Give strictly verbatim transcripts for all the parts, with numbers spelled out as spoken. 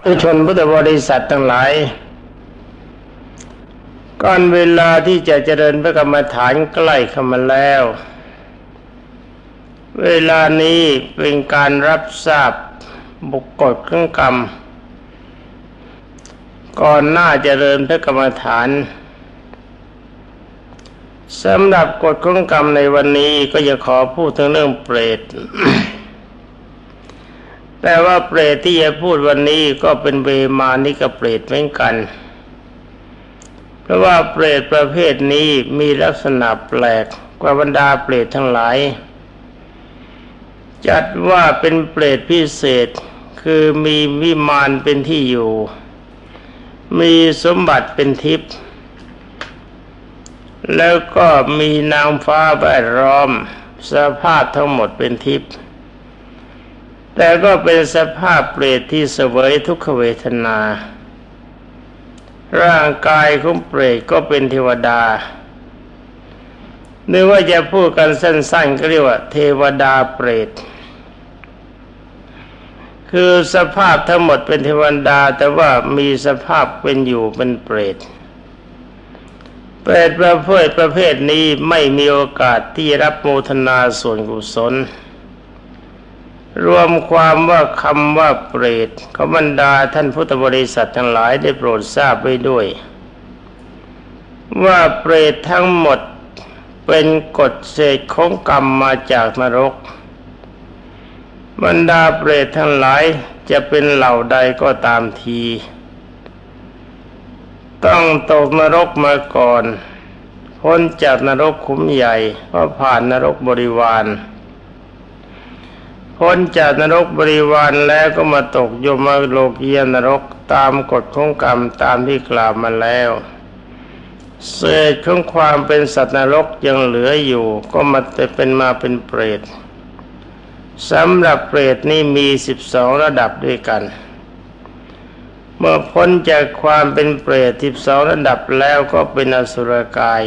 ทุกชนพุทธบริษัททั้งหลายก่อนเวลาที่จะเจริญพระกรรมฐานใกล้เข้ามาแล้วเวลานี้เป็นการรับทราบบุคคลเครื่องกรรมก่อนหน้าเจริญพระกรรมฐานสำหรับกฎของกรรมในวันนี้ก็จะขอพูดถึงเรื่องเปรต แต่ว่าเปรตที่จะพูดวันนี้ก็เป็นเวมานิกเปรตเหมือนกันเพราะว่าเปรตประเภทนี้มีลักษณะแปลกกว่าบรรดาเปรตทั้งหลายจัดว่าเป็นเปรตพิเศษคือมีวิมานเป็นที่อยู่มีสมบัติเป็นทิพย์แล้วก็มีนางฟ้าแวดล้อมสภาพทั้งหมดเป็นทิพย์แต่ก็เป็นสภาพเปรตที่เสวยทุกขเวทนาร่างกายของเปรตก็เป็นเทวดาหรือว่าจะพูดกันสั้นๆก็เรียกว่าเทวดาเปรตคือสภาพทั้งหมดเป็นเทวดาแต่ว่ามีสภาพเป็นอยู่เป็นเปรตเปรตประเภทประเภทนี้ไม่มีโอกาสที่รับโมทนาส่วนกุศลรวมความว่าคำว่าเปรตขอบรรดาท่านพุทธบริษัททั้งหลายได้โปรดทราบไว้ด้วยว่าเปรตทั้งหมดเป็นกฎเศษของกรรมมาจากนรกบรรดาเปรตทั้งหลายจะเป็นเหล่าใดก็ตามทีต้องตกนรกมาก่อนพ้นจากนรกขุมใหญ่ก็ผ่านนรกบริวารพ้นจากนรกบริวารแล้วก็มาตกยมโลกียนรกตามกฎของกรรมตามที่กล่าวมาแล้วเศษของความเป็นสัตว์นรกยังเหลืออยู่ก็มาเป็นมาเป็นเปรตสำหรับเปรตนี่มีสิบสองระดับด้วยกันเมื่อพ้นจากความเป็นเปรตสิบสองระดับแล้วก็เป็นอสุรกาย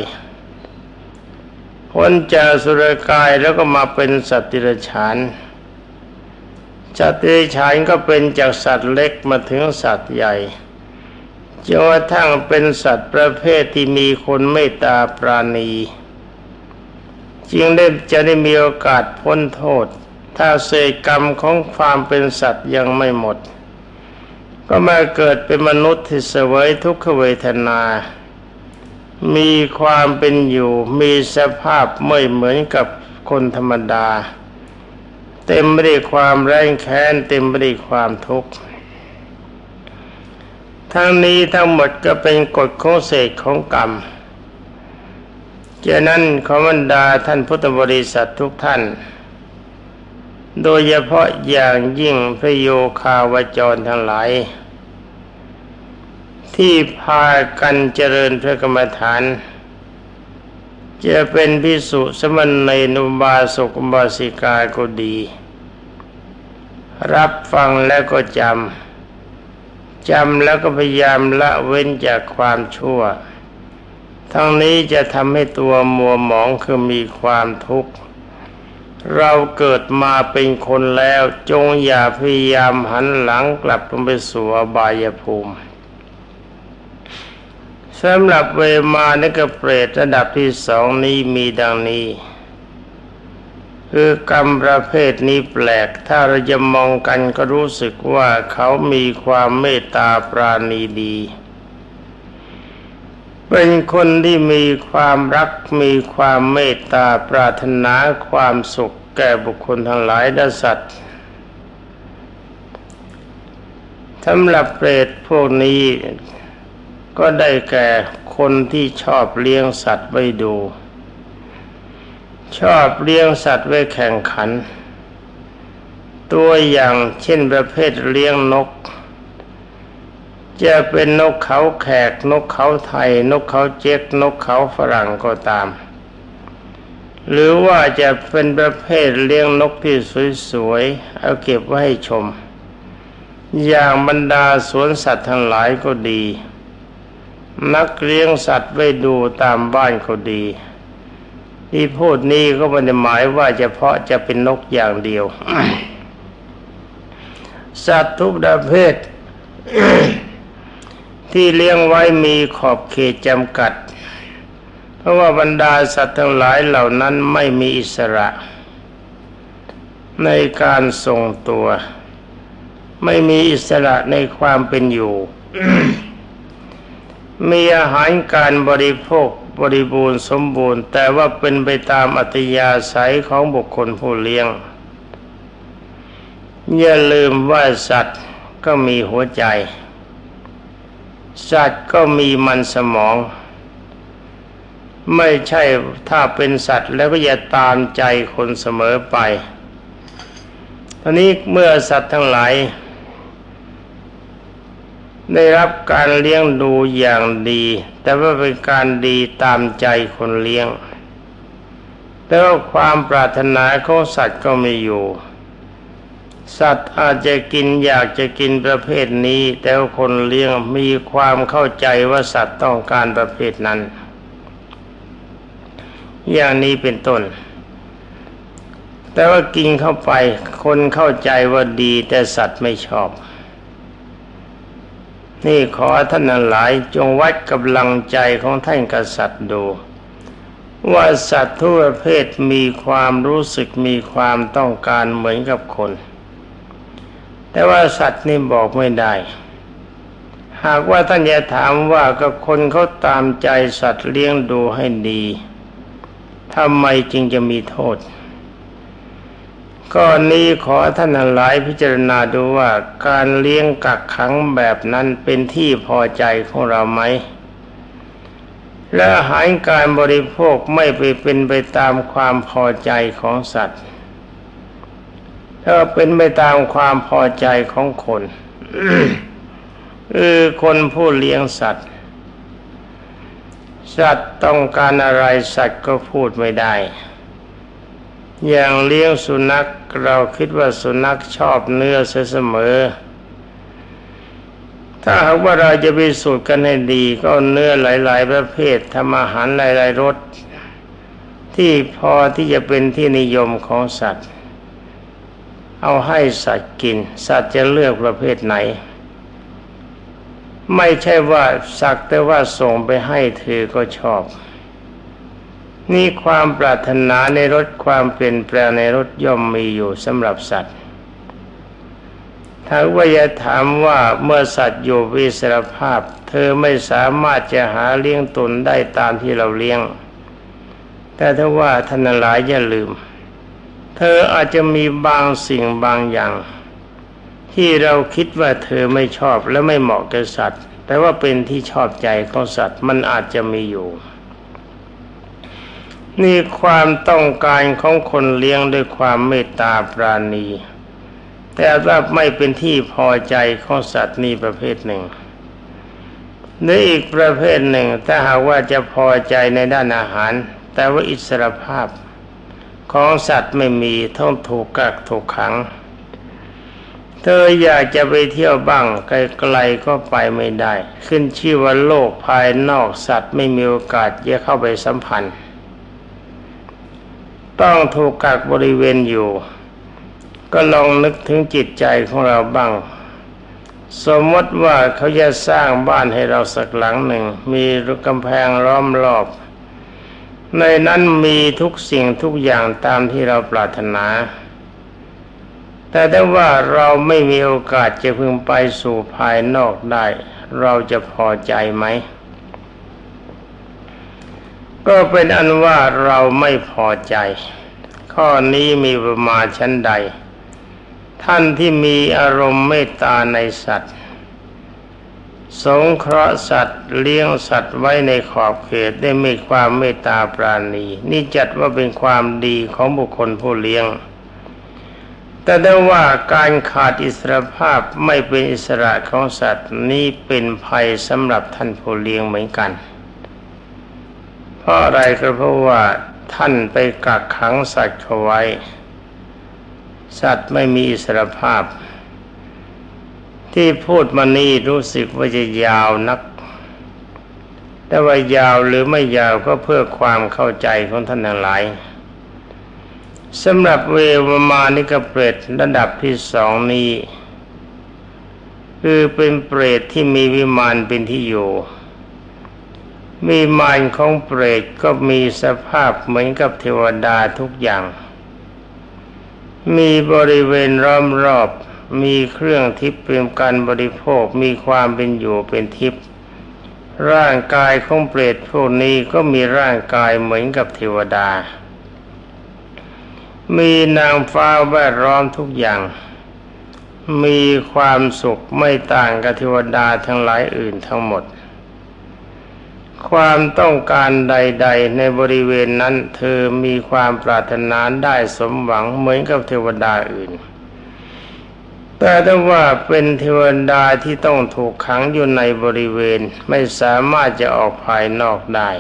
พ้นจากอสุรกายแล้วก็มาเป็นสัตว์ดิรัจฉานสัตว์ดิรัจฉานก็เป็นจากสัตว์เล็กมาถึงสัตว์ใหญ่จนกระทั่งเป็นสัตว์ประเภทที่มีคนเมตตาปราณีจึงได้จะได้มีโอกาสพ้นโทษถ้าเศษกรรมของความเป็นสัตว์ยังไม่หมดก็มาเกิดเป็นมนุษย์ที่เสวยทุกขเวทนามีความเป็นอยู่มีสภาพไม่เหมือนกับคนธรรมดาเต็มไปด้วยความแร้นแค้นเต็มไปด้วยความทุกข์ทั้งนี้ทั้งหมดก็เป็นกฎของเศษของกรรมฉะนั้นขอบรรดาท่านพุทธบริษัททุกท่านโดยเฉพาะอย่างยิ่งพระโยคาวจรทั้งหลายที่พากันเจริญพระกรรมฐานจะเป็นภิกษุสมณเณรอุบาสกอุบาสิกาก็ดีรับฟังแล้วก็จำจำแล้วก็พยายามละเว้นจากความชั่วทั้งนี้จะทำให้ตัวมัวหมองคือมีความทุกข์เราเกิดมาเป็นคนแล้วจงอย่าพยายามหันหลังกลับลงไปสู่อบายภูมิสำหรับเวมานิกเปรตระดับที่สองนี้มีดังนี้คือกรรมประเภทนี้แปลกถ้าเราจะมองกันก็รู้สึกว่าเขามีความเมตตาปราณีดีเป็นคนที่มีความรักมีความเมตตาปรารถนาความสุขแก่บุคคลทั้งหลายและสัตว์สำหรับเปรตพวกนี้ก็ได้แก่คนที่ชอบเลี้ยงสัตว์ไว้ดูชอบเลี้ยงสัตว์ไว้แข่งขันตัวอย่างเช่นประเภทเลี้ยงนกจะเป็นนกเขาแขกนกเขาไทยนกเขาเจ๊กนกเขาฝรั่งก็ตามหรือว่าจะเป็นประเภทเลี้ยงนกที่สวยๆเอาเก็บไว้ให้ชมอย่างบรรดาสวนสัตว์ทั้งหลายก็ดีนักเลี้ยงสัตว์ไว้ดูตามบ้านก็ดีที่พูดนี้ก็ไม่ได้หมายว่าเฉพาะจะเป็นนกอย่างเดียว สัตว์ทุกประเภทที่เลี้ยงไว้มีขอบเขตจำกัดเพราะว่าบรรดาสัตว์ทั้งหลายเหล่านั้นไม่มีอิสระในการทรงตัวไม่มีอิสระในความเป็นอยู่ มีอาหารการบริโภคบริบูรณ์สมบูรณ์แต่ว่าเป็นไปตามอัธยาศัยของบุคคลผู้เลี้ยงอย่าลืมว่าสัตว์ก็มีหัวใจสัตว์ก็มีมันสมองไม่ใช่ถ้าเป็นสัตว์แล้วก็อย่าตามใจคนเสมอไปตอนนี้เมื่อสัตว์ทั้งหลายได้รับการเลี้ยงดูอย่างดีแต่ว่าเป็นการดีตามใจคนเลี้ยงแต่ว่าความปรารถนาของสัตว์ก็มีอยู่สัตว์อาจจะกินอยากจะกินประเภทนี้แต่ว่าคนเลี้ยงมีความเข้าใจว่าสัตว์ต้องการประเภทนั้นอย่างนี้เป็นต้นแต่ว่ากินเข้าไปคนเข้าใจว่าดีแต่สัตว์ไม่ชอบนี่ขอท่านทั้งหลายจงวัดกำลังใจของท่านกษัตริย์ดูว่าสัตว์ทุกประเภทมีความรู้สึกมีความต้องการเหมือนกับคนแต่ว่าสัตว์นี่บอกไม่ได้หากว่าท่านจะถามว่าก็คนเขาตามใจสัตว์เลี้ยงดูให้ดีทำไมจึงจะมีโทษก้อนนี้ขอท่านทั้งหลายพิจารณาดูว่าการเลี้ยงกักขังแบบนั้นเป็นที่พอใจของเราไหมและอาหารการบริโภคไม่ไปเป็นไปตามความพอใจของสัตว์ถ้าเป็นไปตามความพอใจของคน คือคนผู้เลี้ยงสัตว์สัตว์ต้องการอะไรสัตว์ก็พูดไม่ได้อย่างเลี้ยงสุนัขเราคิดว่าสุนัขชอบเนื้อเสมอถ้าหากว่าเราจะไปสูตรกันให้ดีก็เอาเนื้อหลายๆประเภททำอาหารหลายๆรสที่พอที่จะเป็นที่นิยมของสัตว์เอาให้สัตว์กินสัตว์จะเลือกประเภทไหนไม่ใช่ว่าสักแต่ว่าส่งไปให้เธอก็ชอบนี่ความปรารถนาในรสความเปลี่ยนแปลงในรสย่อมมีอยู่สำหรับสัตว์ถ้าว่าจะถามว่าเมื่อสัตว์อยู่วิสรภาพเธอไม่สามารถจะหาเลี้ยงตนได้ตามที่เราเลี้ยงแต่ถ้าว่าท่านหลายอย่าลืมเธออาจจะมีบางสิ่งบางอย่างที่เราคิดว่าเธอไม่ชอบและไม่เหมาะกับสัตว์แต่ว่าเป็นที่ชอบใจของสัตว์มันอาจจะมีอยู่นี่ความต้องการของคนเลี้ยงด้วยความเมตตาปราณีแต่ว่าไม่เป็นที่พอใจของสัตว์นี่ประเภทหนึ่งหรืออีกประเภทหนึ่งถ้าหากว่าจะพอใจในด้านอาหารแต่ว่าอิสรภาพของสัตว์ไม่มีต้องถูกกักถูกขังเธออยากจะไปเที่ยวบ้างไกลๆก็ไปไม่ได้ขึ้นชื่อว่าโลกภายนอกสัตว์ไม่มีโอกาสจะเข้าไปสัมพันธ์ต้องถูกกักบริเวณอยู่ก็ลองนึกถึงจิตใจของเราบ้างสมมติว่าเขาจะสร้างบ้านให้เราสักหลังหนึ่งมีกำแพงล้อมรอบในนั้นมีทุกสิ่งทุกอย่างตามที่เราปรารถนาแต่ถ้าว่าเราไม่มีโอกาสจะพึงไปสู่ภายนอกได้เราจะพอใจไหมก็เป็นอันว่าเราไม่พอใจข้อนี้มีประมาณชั้นใดท่านที่มีอารมณ์เมตตาในสัตว์สงเคราะห์สัตว์เลี้ยงสัตว์ไว้ในขอบเขตได้มีความเมตตาปราณีนี่จัดว่าเป็นความดีของบุคคลผู้เลี้ยงแต่ได้ว่าการขาดอิสรภาพไม่เป็นอิสระของสัตว์นี้เป็นภัยสำหรับท่านผู้เลี้ยงเหมือนกันเพราะอะไรก็เพราะว่าท่านไปกักขังสัตว์เขาไว้สัตว์ไม่มีอิสรภาพที่พูดมานี้รู้สึกว่าจะยาวนักแต่ว่ายาวหรือไม่ยาวก็เพื่อความเข้าใจของท่านทั้งหลายสำหรับเววมานิกเปรตระดับที่สองนี้คือเป็นเปรตที่มีวิมานเป็นที่อยู่วิมานของเปรตก็มีสภาพเหมือนกับเทวดาทุกอย่างมีบริเวณล้อมรอบมีเครื่องทิพย์เป็นการบริโภคมีความเป็นอยู่เป็นทิพย์ร่างกายของเปรตพวกนี้ก็มีร่างกายเหมือนกับเทวดามีนางฟ้าแวดล้อมทุกอย่างมีความสุขไม่ต่างกับเทวดาทั้งหลายอื่นทั้งหมดความต้องการใดๆในบริเวณนั้นเธอมีความปรารถนาได้สมหวังเหมือนกับเทวดาอื่นแต่ถ้าว่าเป็นเทวดาที่ต้องถูกขังอยู่ในบริเวณไม่สามารถจะออกภายนอกได้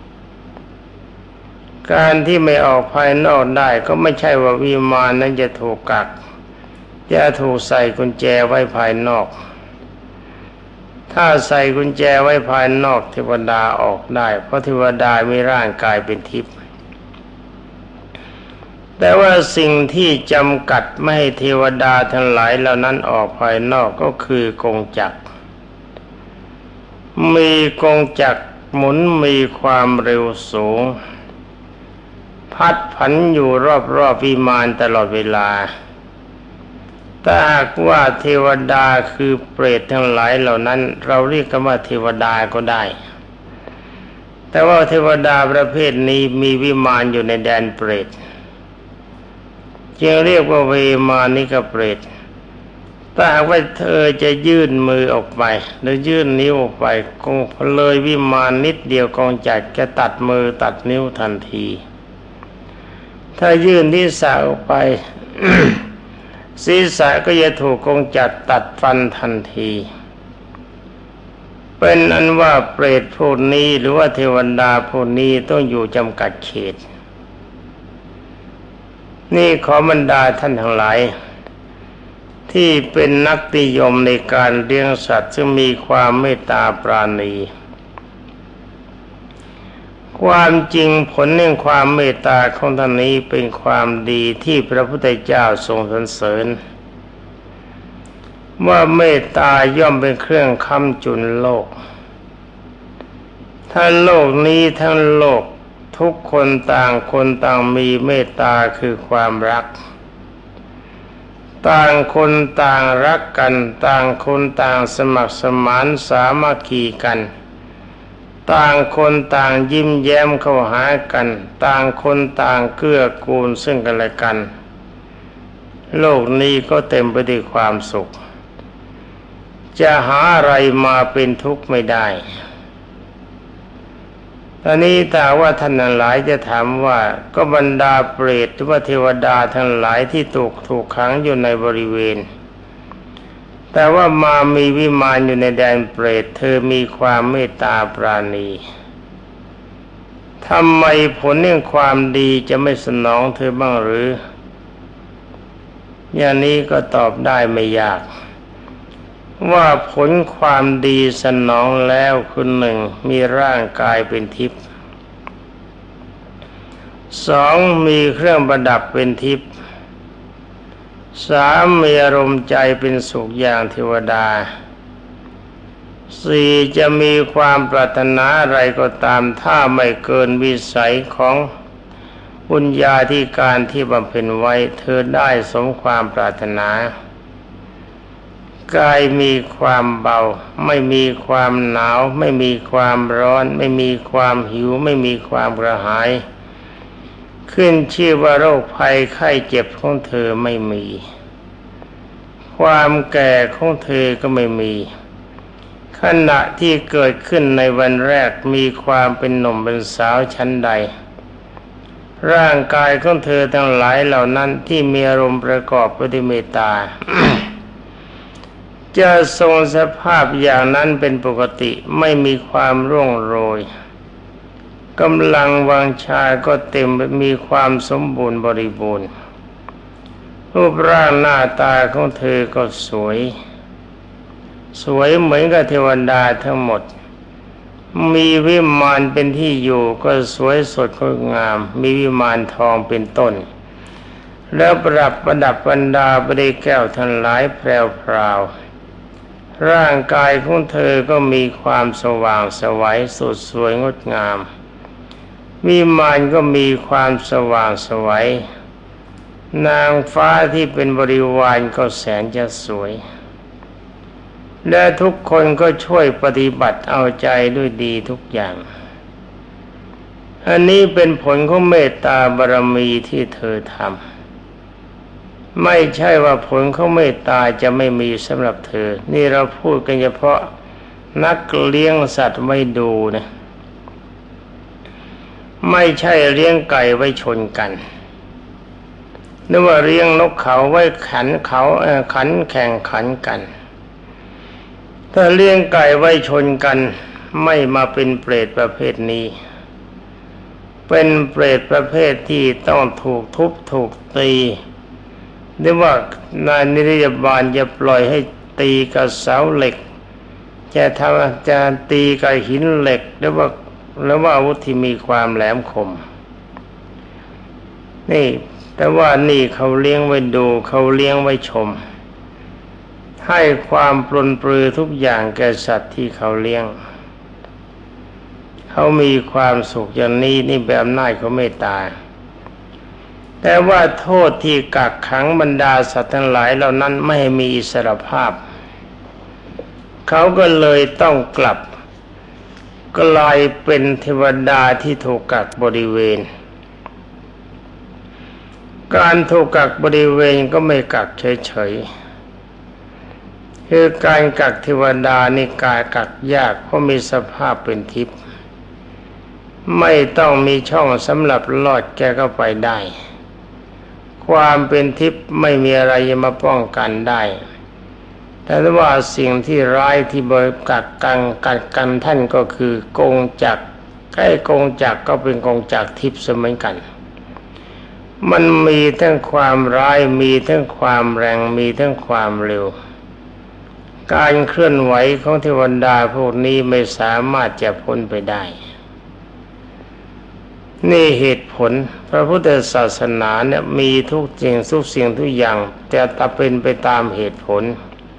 การที่ไม่ออกภายนอกได้ก็ไม่ใช่ว่าวิมานนั้นจะถูกกักจะถูกใส่กุญแจไว้ภายนอกถ้าใส่กุญแจไว้ภายนอกเทวดาออกได้เพราะเทวดามีร่างกายเป็นทิพย์แต่ว่าสิ่งที่จำกัดไม่ให้เทวดาทั้งหลายเหล่านั้นออกภายนอกก็คือกงจักรมีกงจักรหมุนมีความเร็วสูงพัดผันอยู่รอบๆวิมานตลอดเวลาถ้าหากว่าเทวดาคือเปรตทั้งหลายเหล่านั้นเราเรียกกันว่าเทวดาก็ได้แต่ว่าเทวดาประเภทนี้มีวิมานอยู่ในแดนเปรตจึงเรียกว่าเวมานิกเปรตถ้าหากว่าเธอจะยื่นมือออกไปหรือยื่นนิ้วออกไปกงเลยวิมานนิดเดียวกองจักรจะตัดมือตัดนิ้วทันทีถ้ายื่นที่สาออกไป ศีรษะก็จะถูกกงจักรตัดฟันทันทีเป็นอันว่าเปรตพวกนี้หรือว่าเทวดาพวกนี้ต้องอยู่จำกัดเขตนี่ขอบรรดาท่านทั้งหลายที่เป็นนักนิยมในการเลี้ยงสัตว์ซึ่งมีความเมตตาปราณีความจริงผลแห่งความเมตตาของท่านนี้เป็นความดีที่พระพุทธเจ้าทรงสรรเสริญว่าเมตตาย่อมเป็นเครื่องค้ำจุนโลกถ้าโลกนี้ทั้งโลกทุกคนต่างคนต่างมีเมตตาคือความรักต่างคนต่างรักกันต่างคนต่างสมัครสมานสามัคคีกันต่างคนต่างยิ้มแย้มเข้าหากันต่างคนต่างเกื้อกูลซึ่งกันและกันโลกนี้ก็เต็มไปด้วยความสุขจะหาอะไรมาเป็นทุกข์ไม่ได้ตอนนี้ถ้าว่าท่านทั้งหลายจะถามว่าก็บรรดาเปรตหรือว่าเทวดาทั้งหลายที่ถูกถูกขังอยู่ในบริเวณแต่ว่ามามีวิมานอยู่ในแดนเปรตเธอมีความเมตตาปราณีทำไมผลแห่งความดีจะไม่สนองเธอบ้างหรืออย่างนี้ก็ตอบได้ไม่ยากว่าผลความดีสนองแล้วคือหนึ่งมีร่างกายเป็นทิพย์สองมีเครื่องประดับเป็นทิพย์สามมีอารมณ์ใจเป็นสุขอย่างเทวดาสี่จะมีความปรารถนาอะไรก็ตามถ้าไม่เกินวิสัยของบุญญาธิการที่บำเพ็ญไว้เธอได้สมความปรารถนากายมีความเบาไม่มีความหนาวไม่มีความร้อนไม่มีความหิวไม่มีความกระหายขึ้นชื่อว่าโรคภัยไข้เจ็บของเธอไม่มีความแก่ของเธอก็ไม่มีขณะที่เกิดขึ้นในวันแรกมีความเป็นหนุ่มเป็นสาวชั้นใดร่างกายของเธอทั้งหลายเหล่านั้นที่มีอารมณ์ประกอบไปด้วยเมตตา จะทรงสภาพอย่างนั้นเป็นปกติไม่มีความร่วงโรยกำลังวังชาก็เต็มมีความสมบูรณ์บริบูรณ์รูปร่างหน้าตาของเธอก็สวยสวยเหมือนกับเทวดาทั้งหมดมีวิมานเป็นที่อยู่ก็สวยสดงดงามมีวิมานทองเป็นต้นแล้วประดับประดับบรรดาบริแก้วทั้งหลายแพรวพราวร่างกายของเธอก็มีความสว่างไสวสดสวยงดงามวิมานก็มีความสว่างไสว นางฟ้าที่เป็นบริวารก็แสนจะสวยและทุกคนก็ช่วยปฏิบัติเอาใจด้วยดีทุกอย่างอันนี้เป็นผลของเมตตาบารมีที่เธอทำไม่ใช่ว่าผลของเมตตาจะไม่มีสำหรับเธอนี่เราพูดกันเฉพาะนักเลี้ยงสัตว์ไม่ดูนะไม่ใช่เลี้ยงไก่ไว้ชนกันหรือว่าเลี้ยงนกเขาไว้ขันเขาขันแข่งขันกันถ้าเลี้ยงไก่ไว้ชนกันไม่มาเป็นเปรตประเภทนี้เป็นเปรตประเภทที่ต้องถูกทุบถูกตีหรือว่านายนิรยาบาลจะปล่อยให้ตีกับเสาเหล็กจะทำจะตีกับหินเหล็กหรือว่าหรือว่าอาวุธที่มีความแหลมคมนี่แต่ว่านี่เขาเลี้ยงไว้ดูเขาเลี้ยงไว้ชมให้ความปรนปรือทุกอย่างแก่สัตว์ที่เขาเลี้ยงเขามีความสุขอย่างนี้นี่แบบอำนาจของเมตตาแต่ว่าโทษที่กักขังบรรดาสัตว์ทั้งหลายเหล่านั้นไม่ให้มีอิสรภาพเขาก็เลยต้องกลับกลายเป็นเทวดาที่ถูกกักบริเวณการถูกกักบริเวณก็ไม่กักเฉยๆคือการกักเทวดานี่การกักยากเพราะมีสภาพเป็นทิพย์ไม่ต้องมีช่องสำหรับลอดแกเข้าไปได้ความเป็นทิพย์ไม่มีอะไรมาป้องกันได้แต่ว่าสิ่งที่ร้ายที่บริกักกังกัดกันท่านก็คือกงจักรใกล้กงจักรก็เป็นกงจักรทิพย์เสมอกันมันมีทั้งความร้ายมีทั้งความแรงมีทั้งความเร็วการเคลื่อนไหวของเทวดาพวกนี้ไม่สามารถจะพ้นไปได้นี่เหตุผลพระพุทธศาสนาเนี่ยมีทุกสิ่งทุกสิ่งทุกอย่างแต่ถ้าเป็นไปตามเหตุผล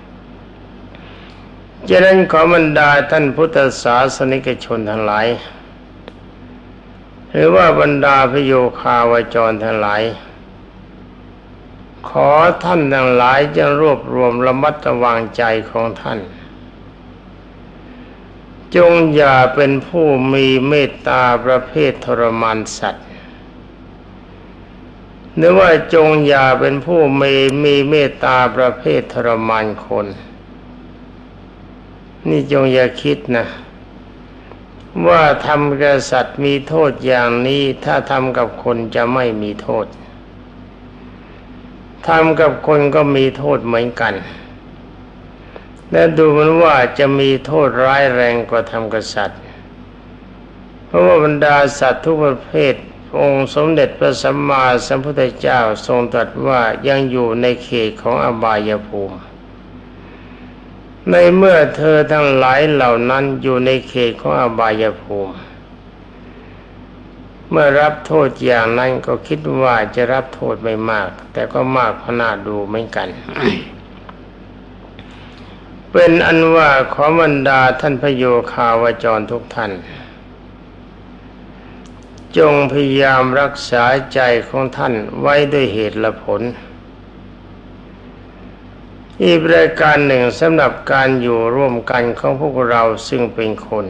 ฉะนั้นขอบรรดาท่านพุทธศาสนิกชนทั้งหลายหรือว่าบรรดาพระโยคาวจรทั้งหลายขอท่านทั้งหลายจงรวบรวมระมัดระวังใจของท่านจงอย่าเป็นผู้มีเมตตาประเภททรมานสัตว์หรือว่าจงอย่าเป็นผู้มีมีเมตตาประเภททรมานคนนี่จงอย่าคิดนะว่าทำกับสัตว์มีโทษอย่างนี้ถ้าทำกับคนจะไม่มีโทษทำกับคนก็มีโทษเหมือนกันและดูเหมือนว่าจะมีโทษร้ายแรงกว่าทำกับสัตว์เพราะว่าบรรดาสัตว์ทุกประเภทองค์สมเด็จพระสัมมาสัมพุทธเจ้าทรงตรัสว่ายังอยู่ในเขตของอบายภูมิในเมื่อเธอทั้งหลายเหล่านั้นอยู่ในเขตของอบายภูมิเมื่อรับโทษอย่างนั้นก็คิดว่าจะรับโทษไม่มากแต่ก็มากพอน่าดูเหมือนกัน เป็นอันว่าขอบรรดาท่านพระโยคาวจรทุกท่านจงพยายามรักษาใจของท่านไว้ด้วยเหตุและผลอีกรายการหนึ่งสำหรับการอยู่ร่วมกันของพวกเราซึ่งเป็นคน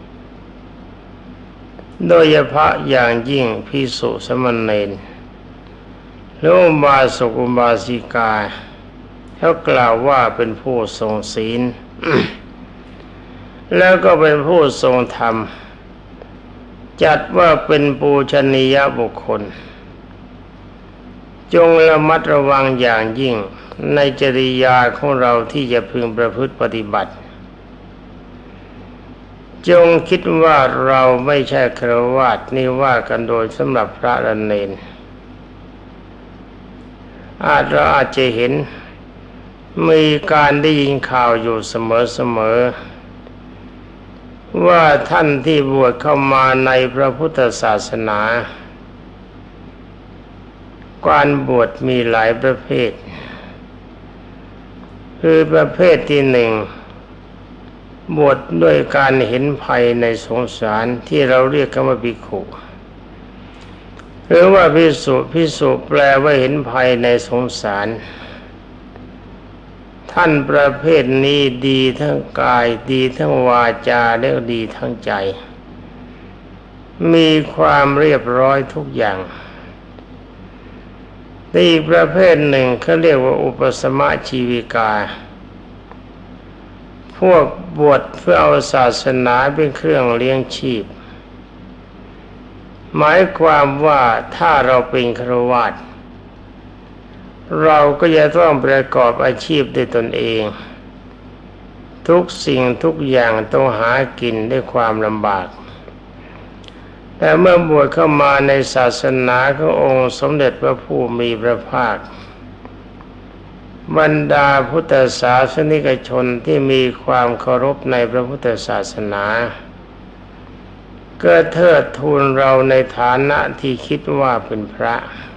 โดยเฉพาะอย่างยิ่งภิกษุสามเณรและอุบาสกอุบาสิกาเขากล่าวว่าเป็นผู้ทรงศีล แล้วก็เป็นผู้ทรงธรรมจัดว่าเป็นปูชนียบุคคลจงระมัดระวังอย่างยิ่งในจริยาของเราที่จะพึงประพฤติปฏิบัติจงคิดว่าเราไม่ใช่ฆราวาสนี่ว่ากันโดยสำหรับพระและเณรอาจเราอาจจะเห็นมีการได้ยินข่าวอยู่เสมอๆว่าท่านที่บวชเข้ามาในพระพุทธศาสนาการบวชมีหลายประเภทคือประเภทที่หนึ่งบวชด้วยการเห็นภัยในสงสารที่เราเรียกกันว่าภิกขุหรือว่าภิกษุภิกษุแปลว่าเห็นภัยในสงสารท่านประเภทนี้ดีทั้งกายดีทั้งวาจาและดีทั้งใจมีความเรียบร้อยทุกอย่างอีกประเภทหนึ่งเขาเรียกว่าอุปสมะชีวิกาพวกบวชเพื่อเอาศาสนาเป็นเครื่องเลี้ยงชีพหมายความว่าถ้าเราเป็นฆราวาสเราก็จะต้องประกอบอาชีพด้วยตนเองทุกสิ่งทุกอย่างต้องหากินด้วยความลำบากแต่เมื่อบวชเข้ามาในศาสนาขององค์สมเด็จพระผู้มีพระภาคบรรดาพุทธศาสนิกชนที่มีความเคารพในพระพุทธศาสนาก็เทิดทูนเราในฐานะที่คิดว่าเป็นพระ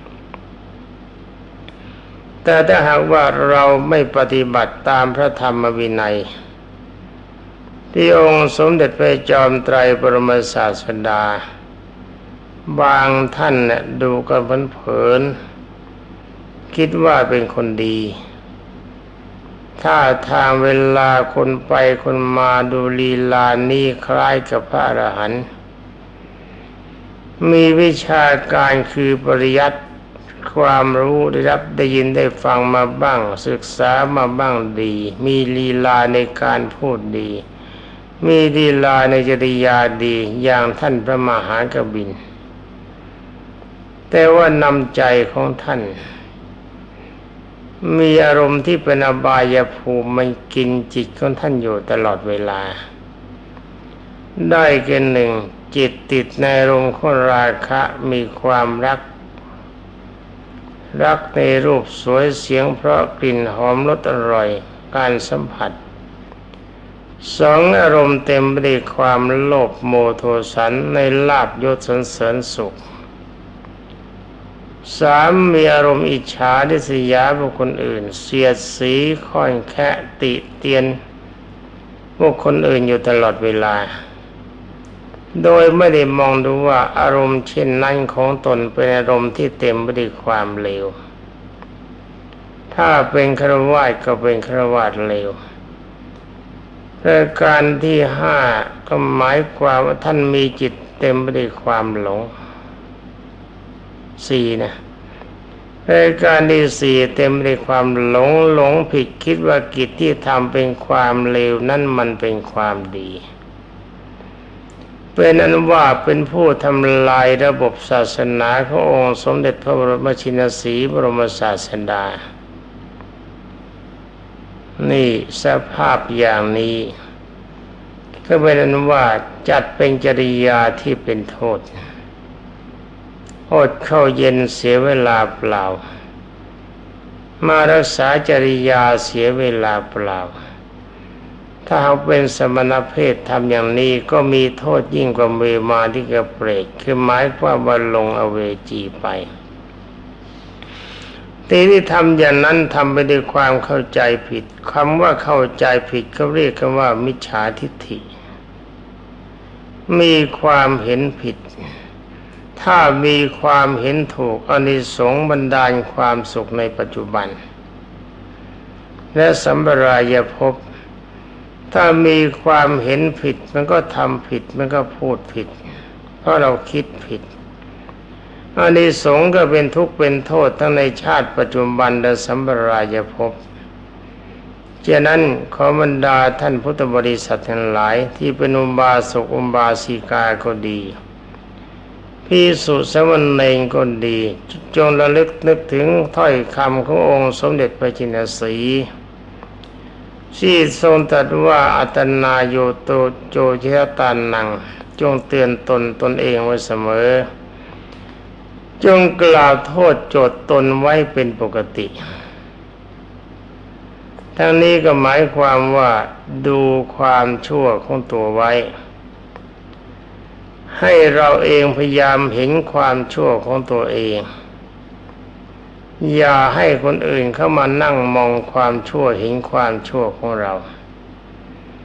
แต่ถ้าหากว่าเราไม่ปฏิบัติตามพระธรรมวินัยที่องค์สมเด็จพระจอมไตรบรมศาสดาบางท่านเนี่ยดูกันเผินๆคิดว่าเป็นคนดีถ้าทางเวลาคนไปคนมาดูลีลานี้คล้ายกับพระอรหันต์มีวิชาการคือปริยัติความรู้ได้รับได้ยินได้ฟังมาบ้างศึกษามาบ้างดีมีลีลาในการพูดดีมีลีลาในจริยาดีอย่างท่านพระมหากบิณฑิตแต่ว่านำใจของท่านมีอารมณ์ที่เป็นอบายภูมิมันกินจิตของท่านอยู่ตลอดเวลาได้แก่หนึ่งจิตติดในอารมณ์ของราคะมีความรักรักในรูปสวยเสียงเพราะกลิ่นหอมรสอร่อยการสัมผัสสองอารมณ์เต็มไปด้วยความโลภโมโทสันในลาภยศสรรเสริญสุขสามมีอารมณ์อิจฉาริษยาบุคคลอื่นเสียดสีค่อนแคะติเตียนบุคคลอื่นอยู่ตลอดเวลาโดยไม่ได้มองดูว่าอารมณ์เช่นนั้นของตนเป็นอารมณ์ที่เต็มไปด้วยความเลวถ้าเป็นฆราวาสก็เป็นฆราวาสเลวประการที่ห้าก็หมายความว่าท่านมีจิตเต็มไปด้วยความหลงสี่นะรายการที่สี่เต็มไปด้วยความหลงหลงผิดคิดว่ากิจที่ทำเป็นความเลวนั่นมันเป็นความดีเป็นอันว่าเป็นผู้ทำลายระบบศาสนาขององค์สมเด็จพระบรมชินสีห์บรมศาสดานี่สภาพอย่างนี้ก็เป็นอันว่าจัดเป็นจริยาที่เป็นโทษอดเข้าเย็นเสียเวลาเปล่ามารักษาจริยาเสียเวลาเปล่าถ้าเขาเป็นสมณเพศทำอย่างนี้ก็มีโทษยิ่งกว่าเวมาทิกเปรตคือหมายความว่าลงอเวจีไปที่ที่ทำอย่างนั้นทำไปด้วยความเข้าใจผิดคำว่าเข้าใจผิดเขาเรียกกันว่ามิจฉาทิฏฐิมีความเห็นผิดถ้ามีความเห็นถูกอานิสงส์บันดาลความสุขในปัจจุบันและสัมปรายภพถ้ามีความเห็นผิดมันก็ทำผิดมันก็พูดผิดเพราะเราคิดผิดอานิสงส์ก็เป็นทุกข์เป็นโทษทั้งในชาติปัจจุบันและสัมปรายภพฉะนั้นขอบรรดาท่านพุทธบริษัททั้งหลายที่เป็นอุบาสกอุบาสิกาก็ดีภิกษุสามเณรก็ดีจงระลึกนึกถึงถ้อยคำขององค์สมเด็จพระจินสีห์ที่ทรงตรัสว่าอัตนาโยโตโจเชตานังจงเตือนตนตนเองไว้เสมอจงกล่าวโทษโจทย์ตนไว้เป็นปกติทั้งนี้ก็หมายความว่าดูความชั่วของตัวไว้ให้เราเองพยายามเห็นความชั่วของตัวเองอย่าให้คนอื่นเข้ามานั่งมองความชั่วเห็นความชั่วของเรา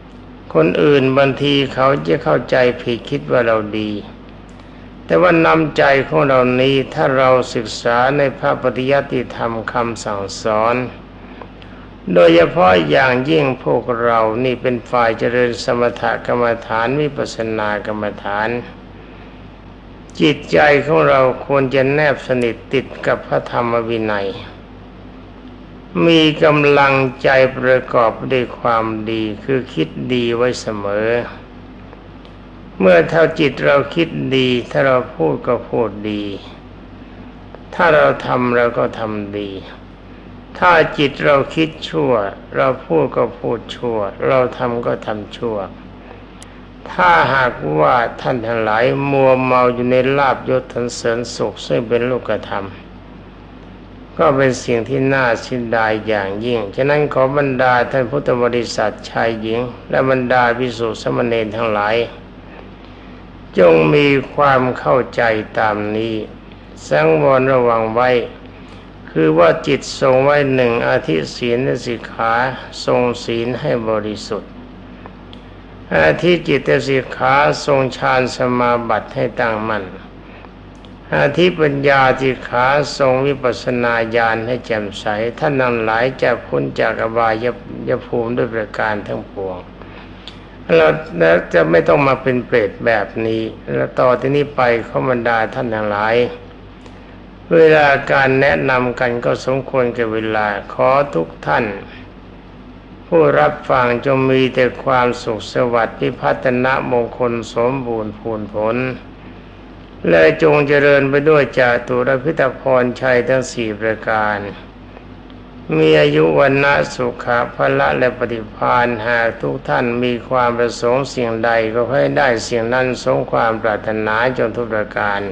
คนอื่นบางทีเขาจะเข้าใจผิดคิดว่าเราดีแต่ว่านำใจของเรานี้ถ้าเราศึกษาในพระปฏิยัติธรรมคำสั่งสอนโดยเฉพาะอย่างยิ่งพวกเรานี่เป็นฝ่ายเจริญสมถกรรมฐานวิปัสสนากรรมฐานจิตใจของเราควรจะแนบสนิทติดกับพระธรรมวินัยมีกำลังใจประกอบด้วยความดีคือคิดดีไว้เสมอเมื่อเท่าจิตเราคิดดีถ้าเราพูดก็พูดดีถ้าเราทำเราก็ทำดีถ้าจิตเราคิดชั่วเราพูดก็พูดชั่วเราทำก็ทำชั่วถ้าหากว่าท่านทั้งหลายมัวเมาอยู่ในลาภยศสรรเสริญสุขซึ่งเป็นโลกธรรมก็เป็นสิ่งที่น่าเสียดายอย่างยิ่งฉะนั้นขอบรรดาท่านพุทธบริษัทชายหญิงและบรรดาภิกษุสามเณรทั้งหลายจงมีความเข้าใจตามนี้สังวรระวังไว้คือว่าจิตทรงไว้หนึ่งอธิศีลสิกขาทรงศีลให้บริสุทธิ์อธิจิตสิกขาทรงฌานสมาบัติให้ตั้งมั่นอธิปัญญาสิกขาทรงวิปัสสนาญาณให้แจ่มใสท่านนั้นหลายจะพ้นจากอบายภูมิด้วยประการทั้งปวงเราจะไม่ต้องมาเป็นเปรตแบบนี้แล้วต่อที่นี้ไปขอบรรดาท่านทั้งหลายเวลาการแนะนำกันก็สมควรแก่เวลาขอทุกท่านผู้รับฟังจงมีแต่ความสุขสวัสดิ์พิพัฒนมงคลสมบูรณ์พูนผลและจงเจริญไปด้วยจาตุรพิธพรชัยทั้งสี่ประการมีอายุวันนะสุขะพละและปฏิภาณหากทุกท่านมีความประสงค์สิ่งใดก็ให้ได้สิ่งนั้นสมความปรารถนาจงทุกประการ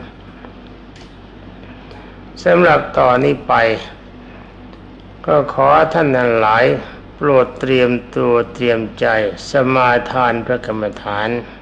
สำหรับต่อนนี้ไปก็ขอท่านทั้งหลายโปรดเตรียมตัวเตรียมใจสมาทานพระกรรมฐาน